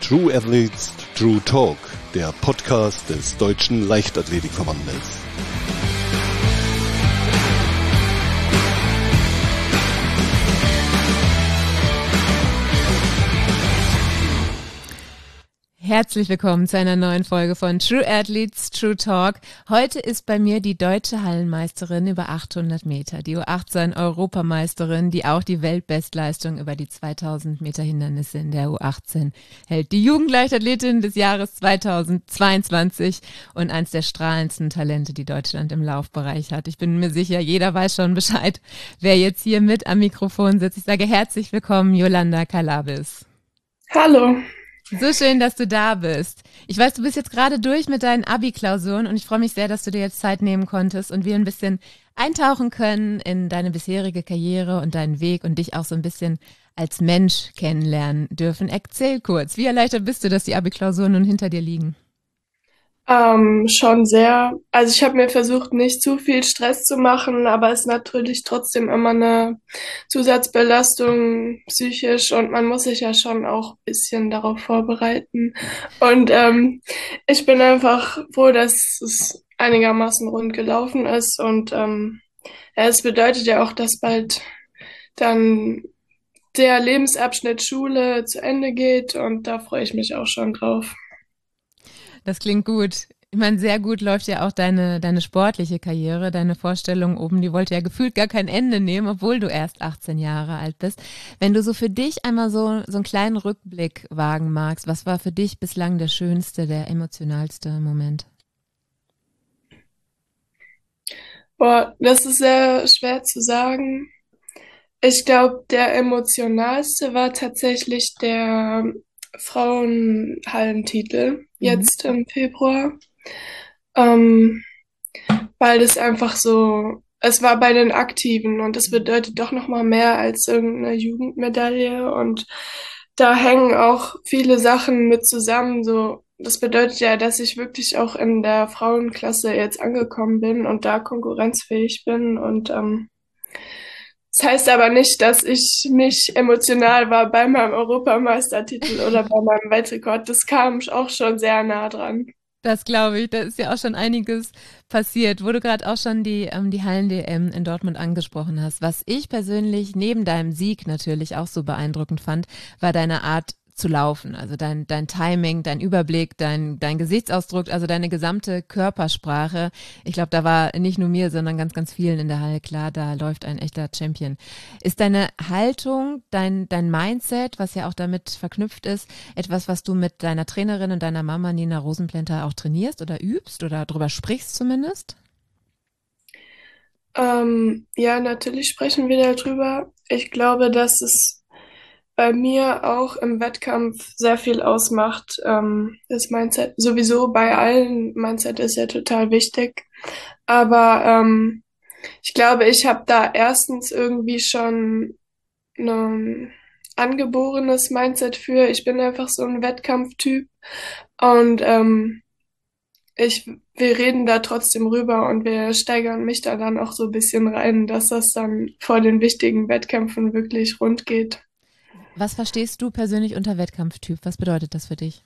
True Athletes, True Talk, der Podcast des Deutschen Leichtathletikverbandes. Herzlich willkommen zu einer neuen Folge von True Athletes, True Talk. Heute ist bei mir die deutsche Hallenmeisterin über 800 Meter, die U18-Europameisterin, die auch die Weltbestleistung über die 2000 Meter Hindernisse in der U18 hält. Die Jugendleichtathletin des Jahres 2022 und eins der strahlendsten Talente, die Deutschland im Laufbereich hat. Ich bin mir sicher, jeder weiß schon Bescheid, wer jetzt hier mit am Mikrofon sitzt. Ich sage herzlich willkommen, Jolanda Kalabis. Hallo. So schön, dass du da bist. Ich weiß, du bist jetzt gerade durch mit deinen Abi-Klausuren und ich freue mich sehr, dass du dir jetzt Zeit nehmen konntest und wir ein bisschen eintauchen können in deine bisherige Karriere und deinen Weg und dich auch so ein bisschen als Mensch kennenlernen dürfen. Erzähl kurz, wie erleichtert bist du, dass die Abi-Klausuren nun hinter dir liegen? Schon sehr. Also ich habe mir versucht, nicht zu viel Stress zu machen, aber es ist natürlich trotzdem immer eine Zusatzbelastung psychisch und man muss sich ja schon auch ein bisschen darauf vorbereiten. Und ich bin einfach froh, dass es einigermaßen rund gelaufen ist und ja, es bedeutet ja auch, dass bald dann der Lebensabschnitt Schule zu Ende geht und da freue ich mich auch schon drauf. Das klingt gut. Ich meine, sehr gut läuft ja auch deine sportliche Karriere, deine Vorstellung oben, die wollte ja gefühlt gar kein Ende nehmen, obwohl du erst 18 Jahre alt bist. Wenn du so für dich einmal so einen kleinen Rückblick wagen magst, was war für dich bislang der schönste, der emotionalste Moment? Boah, das ist sehr schwer zu sagen. Ich glaube, der emotionalste war tatsächlich der Frauenhallentitel Mhm. jetzt im Februar, ähm, weil das einfach so, es war bei den Aktiven und das bedeutet doch noch mal mehr als irgendeine Jugendmedaille und da hängen auch viele Sachen mit zusammen. So, das bedeutet ja, dass ich wirklich auch in der Frauenklasse jetzt angekommen bin und da konkurrenzfähig bin und das heißt aber nicht, dass ich nicht emotional war bei meinem Europameistertitel oder bei meinem Weltrekord. Das kam auch schon sehr nah dran. Das glaube ich, da ist ja auch schon einiges passiert, wo du gerade auch schon die Hallen-DM in Dortmund angesprochen hast. Was ich persönlich neben deinem Sieg natürlich auch so beeindruckend fand, war deine Art zu laufen. Also dein Timing, dein Überblick, dein Gesichtsausdruck, also deine gesamte Körpersprache. Ich glaube, da war nicht nur mir, sondern ganz, ganz vielen in der Halle klar, da läuft ein echter Champion. Ist deine Haltung, dein Mindset, was ja auch damit verknüpft ist, etwas, was du mit deiner Trainerin und deiner Mama Nina Rosenplanter auch trainierst oder übst oder drüber sprichst zumindest? Ja, natürlich sprechen wir darüber. Ich glaube, dass es bei mir auch im Wettkampf sehr viel ausmacht. Das Mindset sowieso bei allen. Mindset ist ja total wichtig. Aber ich glaube, ich habe da erstens irgendwie schon ein angeborenes Mindset für. Ich bin einfach so ein Wettkampftyp und wir reden da trotzdem rüber und wir steigern mich da dann auch so ein bisschen rein, dass das dann vor den wichtigen Wettkämpfen wirklich rund geht. Was verstehst du persönlich unter Wettkampftyp? Was bedeutet das für dich?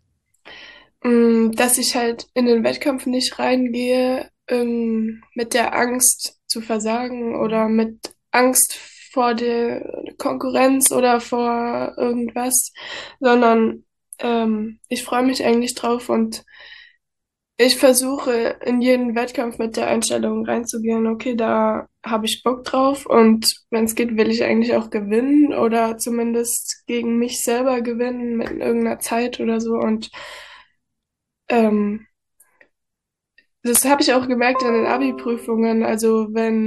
Dass ich halt in den Wettkampf nicht reingehe, mit der Angst zu versagen oder mit Angst vor der Konkurrenz oder vor irgendwas, sondern ich freue mich eigentlich drauf und ich versuche in jeden Wettkampf mit der Einstellung reinzugehen, okay, da habe ich Bock drauf und wenn es geht, will ich eigentlich auch gewinnen oder zumindest gegen mich selber gewinnen mit irgendeiner Zeit oder so und ähm, das habe ich auch gemerkt in den Abi-Prüfungen. Also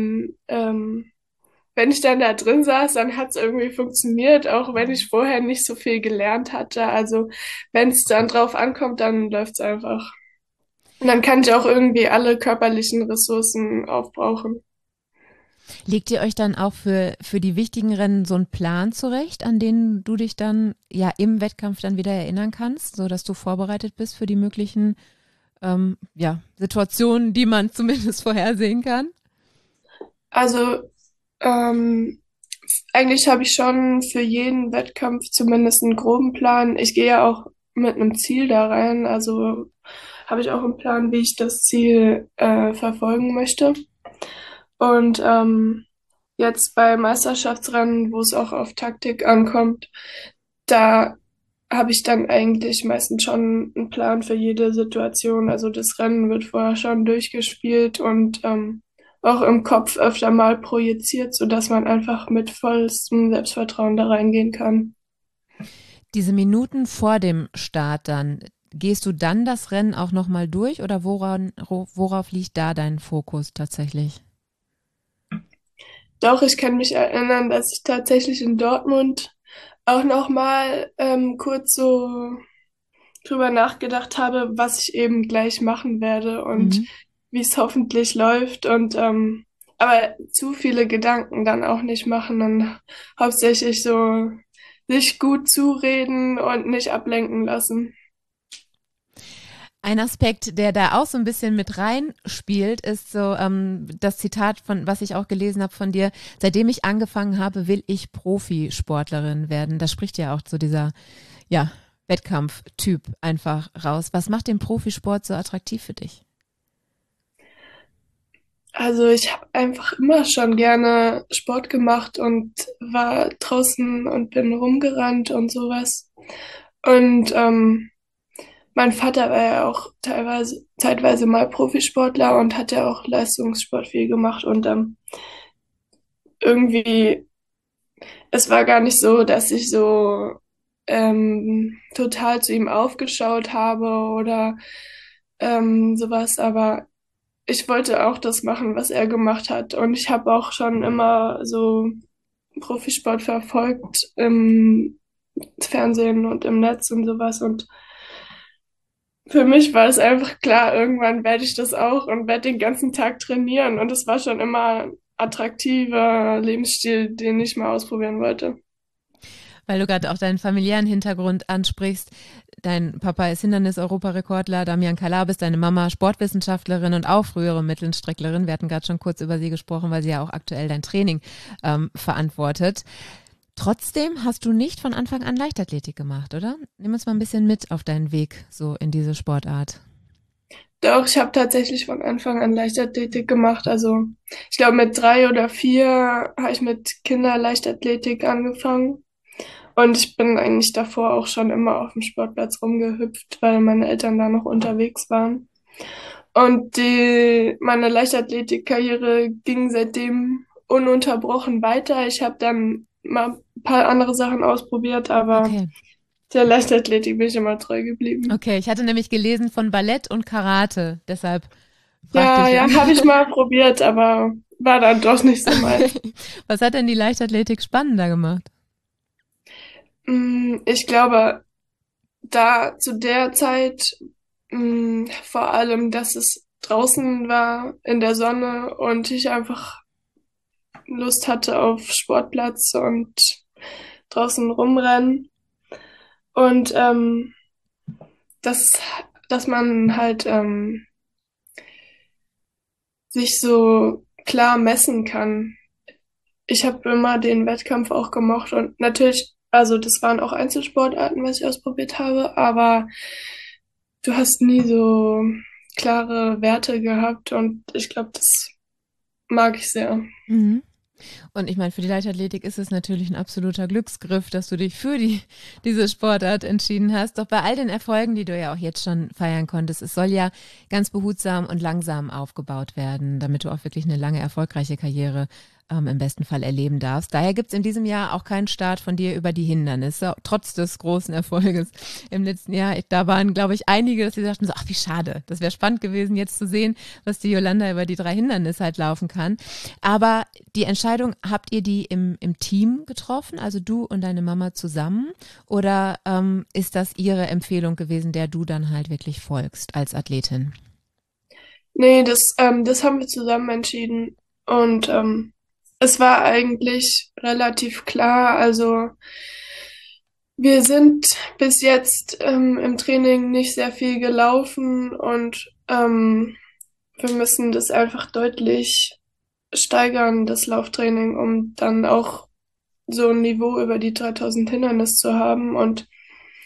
wenn ich dann da drin saß, dann hat es irgendwie funktioniert, auch wenn ich vorher nicht so viel gelernt hatte. Also wenn es dann drauf ankommt, dann läuft es einfach. Und dann kann ich auch irgendwie alle körperlichen Ressourcen aufbrauchen. Legt ihr euch dann auch für die wichtigen Rennen so einen Plan zurecht, an den du dich dann ja im Wettkampf dann wieder erinnern kannst, so dass du vorbereitet bist für die möglichen Situationen, die man zumindest vorhersehen kann? Also ähm, eigentlich habe ich schon für jeden Wettkampf zumindest einen groben Plan. Ich gehe ja auch mit einem Ziel da rein. Also habe ich auch einen Plan, wie ich das Ziel verfolgen möchte. Und jetzt bei Meisterschaftsrennen, wo es auch auf Taktik ankommt, da habe ich dann eigentlich meistens schon einen Plan für jede Situation. Also das Rennen wird vorher schon durchgespielt und auch im Kopf öfter mal projiziert, sodass man einfach mit vollstem Selbstvertrauen da reingehen kann. Diese Minuten vor dem Start dann, gehst du dann das Rennen auch nochmal durch oder worauf liegt da dein Fokus tatsächlich? Doch, ich kann mich erinnern, dass ich tatsächlich in Dortmund auch nochmal kurz so drüber nachgedacht habe, was ich eben gleich machen werde und Mhm. wie es hoffentlich läuft und aber zu viele Gedanken dann auch nicht machen, dann hauptsächlich so sich gut zureden und nicht ablenken lassen. Ein Aspekt, der da auch so ein bisschen mit reinspielt, ist so das Zitat von, was ich auch gelesen habe von dir: Seitdem ich angefangen habe, will ich Profisportlerin werden. Das spricht ja auch zu dieser, ja, Wettkampftyp einfach raus. Was macht den Profisport so attraktiv für dich? Also ich habe einfach immer schon gerne Sport gemacht und war draußen und bin rumgerannt und sowas. Und mein Vater war ja auch zeitweise mal Profisportler und hat ja auch Leistungssport viel gemacht und irgendwie, es war gar nicht so, dass ich so total zu ihm aufgeschaut habe oder sowas, aber ich wollte auch das machen, was er gemacht hat und ich habe auch schon immer so Profisport verfolgt im Fernsehen und im Netz und sowas und für mich war es einfach klar, irgendwann werde ich das auch und werde den ganzen Tag trainieren. Und es war schon immer ein attraktiver Lebensstil, den ich mal ausprobieren wollte. Weil du gerade auch deinen familiären Hintergrund ansprichst. Dein Papa ist Hindernis-Europarekordler, Damian Kalabis, deine Mama Sportwissenschaftlerin und auch frühere Mittelstrecklerin. Wir hatten gerade schon kurz über sie gesprochen, weil sie ja auch aktuell dein Training verantwortet. Trotzdem hast du nicht von Anfang an Leichtathletik gemacht, oder? Nimm uns mal ein bisschen mit auf deinen Weg so in diese Sportart. Doch, ich habe tatsächlich von Anfang an Leichtathletik gemacht. Also ich glaube, mit 3 oder 4 habe ich mit Kinderleichtathletik angefangen. Und ich bin eigentlich davor auch schon immer auf dem Sportplatz rumgehüpft, weil meine Eltern da noch unterwegs waren. Und meine Leichtathletikkarriere ging seitdem ununterbrochen weiter. Ich habe dann mal ein paar andere Sachen ausprobiert, aber Okay. der Leichtathletik bin ich immer treu geblieben. Okay, ich hatte nämlich gelesen von Ballett und Karate, deshalb fragte Ja, ich. ja, habe ich mal probiert, aber war dann doch nicht so meins. Was hat denn die Leichtathletik spannender gemacht? Ich glaube, da zu der Zeit vor allem, dass es draußen war in der Sonne und ich einfach Lust hatte auf Sportplatz und draußen rumrennen und dass, dass man halt sich so klar messen kann. Ich habe immer den Wettkampf auch gemocht und natürlich, also das waren auch Einzelsportarten, was ich ausprobiert habe, aber du hast nie so klare Werte gehabt und ich glaube, das mag ich sehr. Mhm. Und ich meine, für die Leichtathletik ist es natürlich ein absoluter Glücksgriff, dass du dich für diese Sportart entschieden hast. Doch bei all den Erfolgen, die du ja auch jetzt schon feiern konntest, es soll ja ganz behutsam und langsam aufgebaut werden, damit du auch wirklich eine lange, erfolgreiche Karriere im besten Fall erleben darfst. Daher gibt es in diesem Jahr auch keinen Start von dir über die Hindernisse, trotz des großen Erfolges im letzten Jahr. Da waren, glaube ich, einige, dass sie sagten so, ach, wie schade. Das wäre spannend gewesen, jetzt zu sehen, was die Jolanda über die 3 Hindernisse halt laufen kann. Aber die Entscheidung, habt ihr die im Team getroffen, also du und deine Mama zusammen? Oder ist das ihre Empfehlung gewesen, der du dann halt wirklich folgst als Athletin? Nee, das haben wir zusammen entschieden und es war eigentlich relativ klar. Also wir sind bis jetzt im Training nicht sehr viel gelaufen und wir müssen das einfach deutlich steigern, das Lauftraining, um dann auch so ein Niveau über die 3000 Hindernis zu haben. Und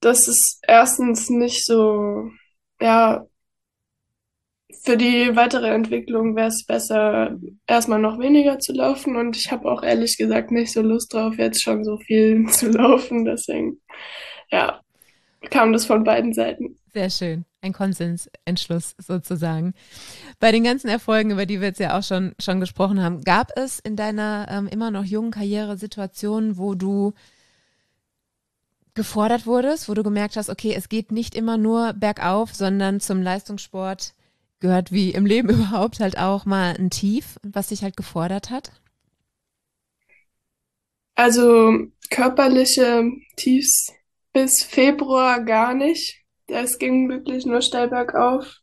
dass es erstens nicht so, ja, für die weitere Entwicklung wäre es besser, erstmal noch weniger zu laufen. Und ich habe auch ehrlich gesagt nicht so Lust drauf, jetzt schon so viel zu laufen. Deswegen, ja, kam das von beiden Seiten. Sehr schön. Ein Konsensentschluss sozusagen. Bei den ganzen Erfolgen, über die wir jetzt ja auch schon gesprochen haben, gab es in deiner immer noch jungen Karriere Situationen, wo du gefordert wurdest, wo du gemerkt hast, okay, es geht nicht immer nur bergauf, sondern zum Leistungssport gehört wie im Leben überhaupt halt auch mal ein Tief, was dich halt gefordert hat? Also körperliche Tiefs bis Februar gar nicht. Es ging wirklich nur steil bergauf.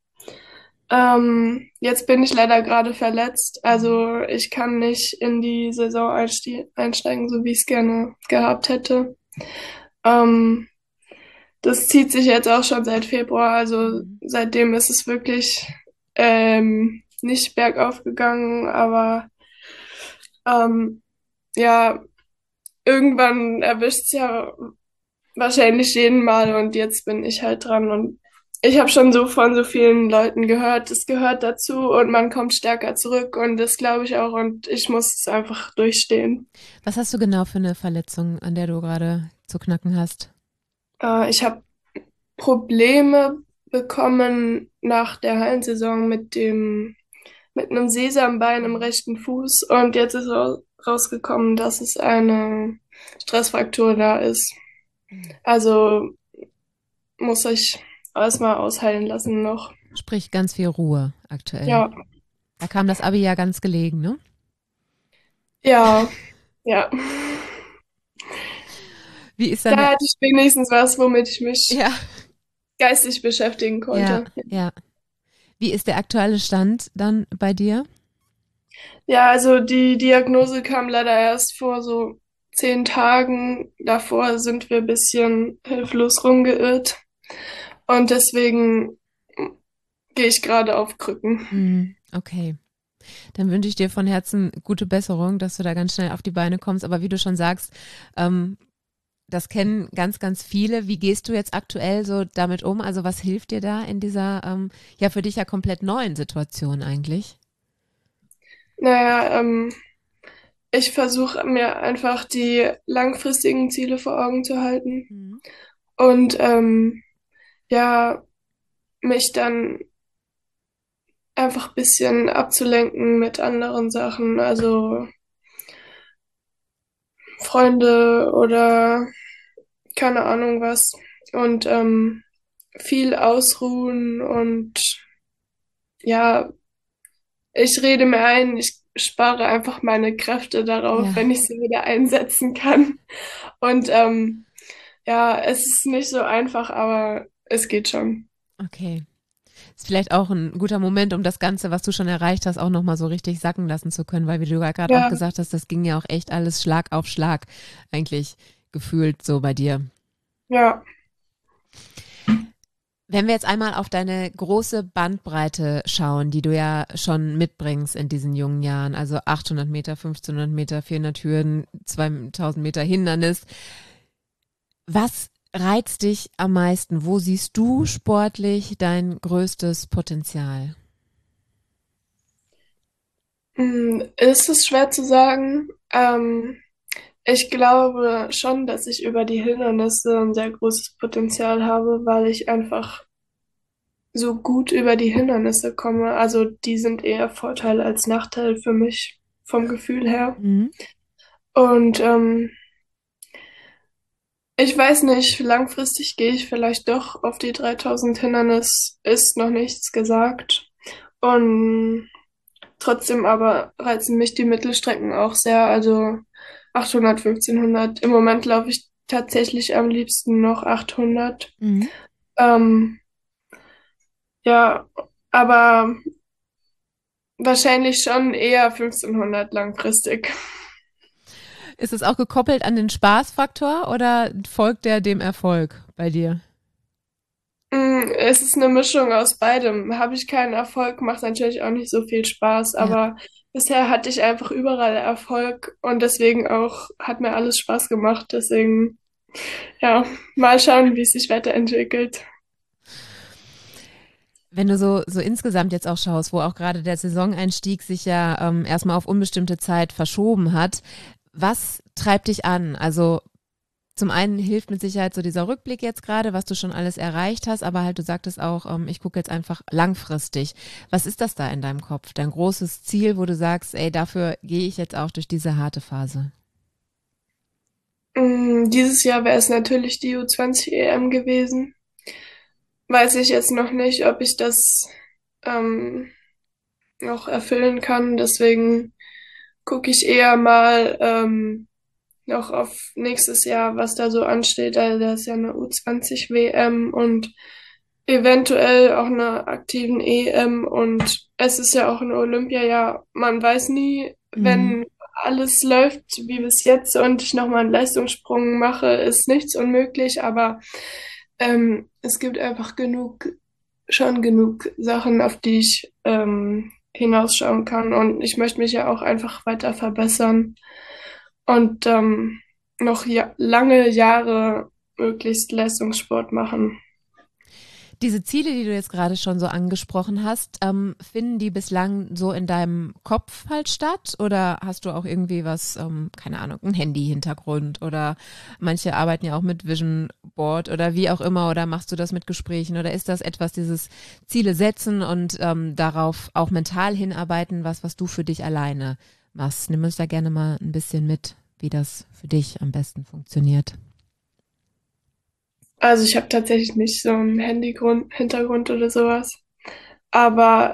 Jetzt bin ich leider gerade verletzt, also ich kann nicht in die Saison einsteigen, so wie ich es gerne gehabt hätte. Ähm, Das zieht sich jetzt auch schon seit Februar, also Mhm. seitdem ist es wirklich nicht bergauf gegangen, aber ähm, ja, irgendwann erwischt es ja wahrscheinlich jeden Mal und jetzt bin ich halt dran und ich habe schon so von so vielen Leuten gehört, es gehört dazu und man kommt stärker zurück und das glaube ich auch und ich muss es einfach durchstehen. Was hast du genau für eine Verletzung, an der du gerade zu knacken hast? Ich habe Probleme bekommen nach der Hallensaison mit einem Sesambein im rechten Fuß und jetzt ist rausgekommen, dass es eine Stressfraktur da ist. Mhm. Also muss ich erstmal ausheilen lassen noch. Sprich ganz viel Ruhe aktuell. Ja, Da kam das Abi ja ganz gelegen, ne? ja, ja. Wie ist dann Da der, hatte ich wenigstens was, womit ich mich ja, geistig beschäftigen ja, konnte. ja. Wie ist der aktuelle Stand dann bei dir? Ja, also die Diagnose kam leider erst vor so 10 Tagen. Davor sind wir ein bisschen hilflos rumgeirrt. Und deswegen gehe ich gerade auf Krücken. Okay. Dann wünsche ich dir von Herzen gute Besserung, dass du da ganz schnell auf die Beine kommst. Aber wie du schon sagst, ähm, das kennen ganz, ganz viele. Wie gehst du jetzt aktuell so damit um? Also was hilft dir da in dieser, ja für dich ja komplett neuen Situation eigentlich? Naja, ich versuche mir einfach die langfristigen Ziele vor Augen zu halten Mhm. und ja, mich dann einfach ein bisschen abzulenken mit anderen Sachen, also Freunde oder keine Ahnung was. Und viel ausruhen und ja, ich rede mir ein, ich spare einfach meine Kräfte darauf, Ja, wenn ich sie wieder einsetzen kann. Und ja, es ist nicht so einfach, aber es geht schon. okay. Ist vielleicht auch ein guter Moment, um das Ganze, was du schon erreicht hast, auch nochmal so richtig sacken lassen zu können, weil wie du ja gerade auch Ja, gesagt hast, das ging ja auch echt alles Schlag auf Schlag eigentlich gefühlt so bei dir. ja. Wenn wir jetzt einmal auf deine große Bandbreite schauen, die du ja schon mitbringst in diesen jungen Jahren, also 800 Meter, 1500 Meter, 400 Hürden, 2000 Meter Hindernis, was reizt dich am meisten? Wo siehst du sportlich dein größtes Potenzial? Ist es schwer zu sagen. Ich glaube schon, dass ich über die Hindernisse ein sehr großes Potenzial habe, weil ich einfach so gut über die Hindernisse komme. Also die sind eher Vorteil als Nachteil für mich vom Gefühl her. Mhm. Und ich weiß nicht, langfristig gehe ich vielleicht doch auf die 3000 Hindernis, ist noch nichts gesagt. Und trotzdem aber reizen mich die Mittelstrecken auch sehr. Also 800, 1500. Im Moment laufe ich tatsächlich am liebsten noch 800. Mhm. Ähm, ja, aber wahrscheinlich schon eher 1500 langfristig. Ist es auch gekoppelt an den Spaßfaktor oder folgt der dem Erfolg bei dir? Es ist eine Mischung aus beidem. Habe ich keinen Erfolg, macht natürlich auch nicht so viel Spaß, Ja, aber bisher hatte ich einfach überall Erfolg und deswegen auch hat mir alles Spaß gemacht. Deswegen, Ja, mal schauen, wie es sich weiterentwickelt. Wenn du so insgesamt jetzt auch schaust, wo auch gerade der Saisoneinstieg sich ja erstmal auf unbestimmte Zeit verschoben hat, was treibt dich an? Also zum einen hilft mit Sicherheit so dieser Rückblick jetzt gerade, was du schon alles erreicht hast, aber halt du sagtest auch, ich gucke jetzt einfach langfristig. Was ist das da in deinem Kopf? Dein großes Ziel, wo du sagst, ey, dafür gehe ich jetzt auch durch diese harte Phase? Dieses Jahr wäre es natürlich die U20 EM gewesen. Weiß ich jetzt noch nicht, ob ich das ähm, noch erfüllen kann. Deswegen gucke ich eher mal noch auf nächstes Jahr, was da so ansteht. Also da ist ja eine U20 WM und eventuell auch eine aktiven EM und es ist ja auch ein Olympiajahr. Man weiß nie, Mhm. wenn alles läuft wie bis jetzt und ich nochmal einen Leistungssprung mache, ist nichts unmöglich, aber es gibt einfach schon genug Sachen, auf die ich hinausschauen kann und ich möchte mich ja auch einfach weiter verbessern und noch lange Jahre möglichst Leistungssport machen. Diese Ziele, die du jetzt gerade schon so angesprochen hast, finden die bislang so in deinem Kopf halt statt? Oder hast du auch irgendwie was, keine Ahnung, ein Handy-Hintergrund oder manche arbeiten ja auch mit Vision Board oder wie auch immer oder machst du das mit Gesprächen oder ist das etwas, dieses Ziele setzen und darauf auch mental hinarbeiten, was du für dich alleine machst? Nimm uns da gerne mal ein bisschen mit, wie das für dich am besten funktioniert. Also ich habe tatsächlich nicht so einen Handy-Hintergrund oder sowas. Aber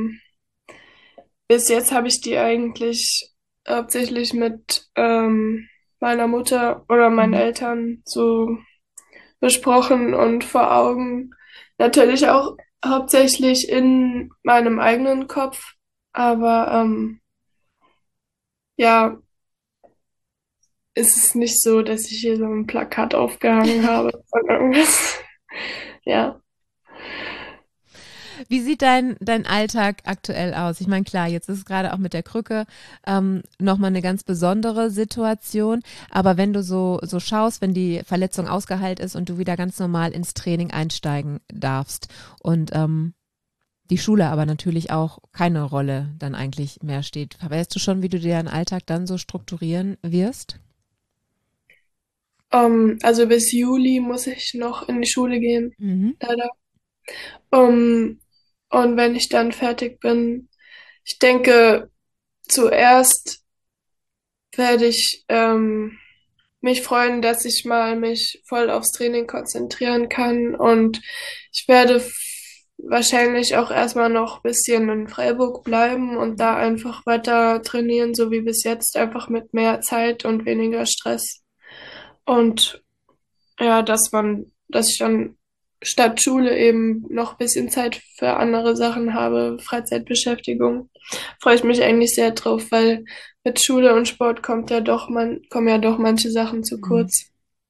bis jetzt habe ich die eigentlich hauptsächlich mit meiner Mutter oder meinen Mhm. Eltern so besprochen und vor Augen. Natürlich auch hauptsächlich in meinem eigenen Kopf. Aber ja, ist es nicht so, dass ich hier so ein Plakat aufgehangen habe von irgendwas. Ja. Wie sieht dein Alltag aktuell aus? Ich meine, klar, jetzt ist es gerade auch mit der Krücke nochmal eine ganz besondere Situation. Aber wenn du so schaust, wenn die Verletzung ausgeheilt ist und du wieder ganz normal ins Training einsteigen darfst und die Schule aber natürlich auch keine Rolle dann eigentlich mehr steht, weißt du schon, wie du dir deinen Alltag dann so strukturieren wirst? Also bis Juli muss ich noch in die Schule gehen, Mhm. leider. Um, und wenn ich dann fertig bin, ich denke, zuerst werde ich mich freuen, dass ich mal mich voll aufs Training konzentrieren kann. Und ich werde wahrscheinlich auch erstmal noch ein bisschen in Freiburg bleiben und da einfach weiter trainieren, so wie bis jetzt, einfach mit mehr Zeit und weniger Stress. Und ja, dass ich dann statt Schule eben noch ein bisschen Zeit für andere Sachen habe, Freizeitbeschäftigung. Freue ich mich eigentlich sehr drauf, weil mit Schule und Sport kommen ja doch manche Sachen zu Mhm. kurz.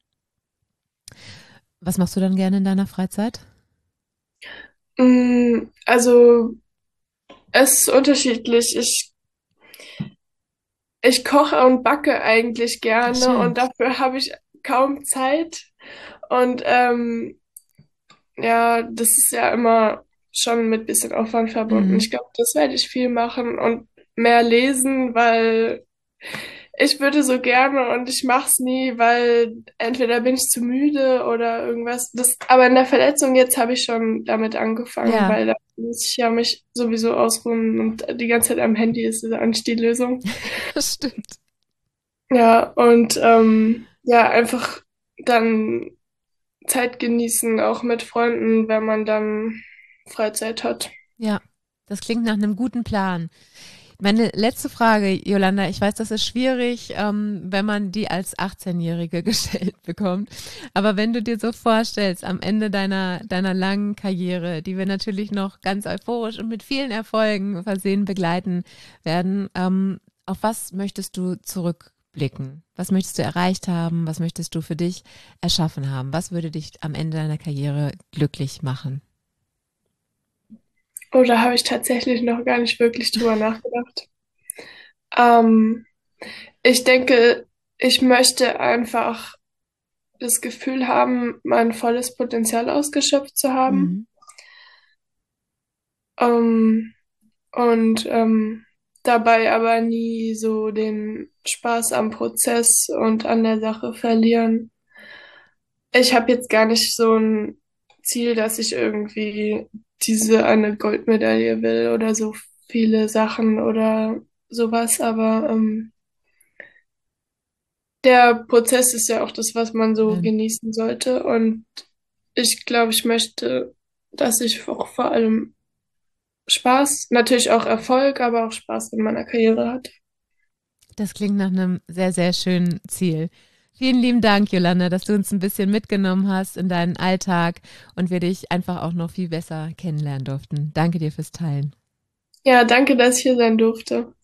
Was machst du dann gerne in deiner Freizeit? Also, es ist unterschiedlich. Ich koche und backe eigentlich Ach, gerne schön. und dafür habe ich kaum Zeit. Und ja, das ist ja immer schon mit bisschen Aufwand verbunden. Mhm. Ich glaube, das werde ich viel machen und mehr lesen, weil ich würde so gerne und ich mache es nie, weil entweder bin ich zu müde oder irgendwas. Aber in der Verletzung jetzt habe ich schon damit angefangen, Ja, weil da muss ich ja mich sowieso ausruhen und die ganze Zeit am Handy ist eigentlich die Lösung. das stimmt. Ja, und ja, einfach dann Zeit genießen, auch mit Freunden, wenn man dann Freizeit hat. Ja, das klingt nach einem guten Plan. Meine letzte Frage, Jolanda, ich weiß, das ist schwierig, wenn man die als 18-Jährige gestellt bekommt. Aber wenn du dir so vorstellst, am Ende deiner langen Karriere, die wir natürlich noch ganz euphorisch und mit vielen Erfolgen versehen begleiten werden, auf was möchtest du zurückblicken? Was möchtest du erreicht haben? Was möchtest du für dich erschaffen haben? Was würde dich am Ende deiner Karriere glücklich machen? Oder habe ich tatsächlich noch gar nicht wirklich drüber nachgedacht. Ähm, Ich denke, ich möchte einfach das Gefühl haben, mein volles Potenzial ausgeschöpft zu haben. Mhm. Ähm, und dabei aber nie so den Spaß am Prozess und an der Sache verlieren. Ich habe jetzt gar nicht so ein Ziel, dass ich irgendwie diese eine Goldmedaille will oder so viele Sachen oder sowas, aber der Prozess ist ja auch das, was man so Schön. genießen sollte. Und ich glaube, ich möchte, dass ich auch vor allem Spaß, natürlich auch Erfolg, aber auch Spaß in meiner Karriere hatte. Das klingt nach einem sehr, sehr schönen Ziel. Vielen lieben Dank, Jolanda, dass du uns ein bisschen mitgenommen hast in deinen Alltag und wir dich einfach auch noch viel besser kennenlernen durften. Danke dir fürs Teilen. Ja, danke, dass ich hier sein durfte.